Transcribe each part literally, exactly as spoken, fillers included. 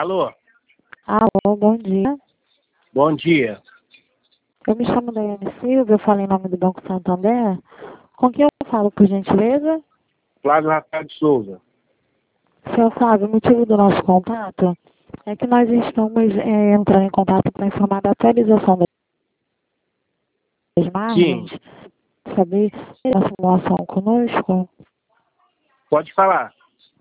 Alô? Alô, bom dia. Bom dia. Eu me chamo Daiane Silva, eu falo em nome do Banco Santander. Com quem eu falo, por gentileza? Flávio Rafael de Souza. Seu Flávio, o motivo do nosso contato é que nós estamos é, entrando em contato para informar da atualização das Sim, margens. Saber a simulação conosco. pode falar.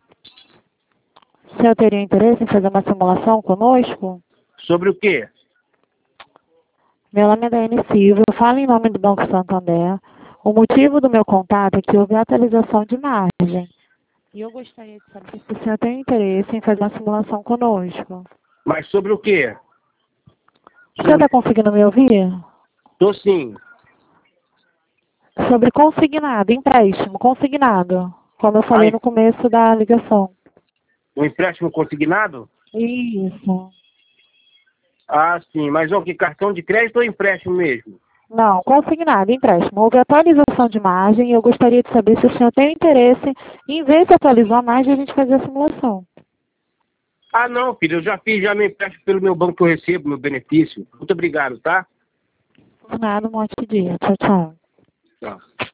O senhor teria interesse em fazer uma simulação conosco? Sobre o quê? Meu nome é Daiane Silva, eu falo em nome do Banco Santander. O motivo do meu contato é que houve atualização de margem. E eu gostaria de saber se o senhor tem interesse em fazer uma simulação conosco. Mas sobre o quê? O senhor está conseguindo me ouvir? Tô sim. Sobre consignado, empréstimo, consignado. Como eu falei Aí, no começo da ligação. um empréstimo consignado? Isso. Ah, sim. Mas o que? Cartão de crédito ou empréstimo mesmo? Não, consignado, empréstimo. Houve atualização de margem e eu gostaria de saber se o senhor tem interesse em ver se atualizou a margem e a gente fazer a simulação. Ah, não, filho. Eu já fiz já meu empréstimo pelo meu banco que eu recebo, meu benefício. Muito obrigado, tá? Nada, um monte de dia. Tchau, tchau. Tchau.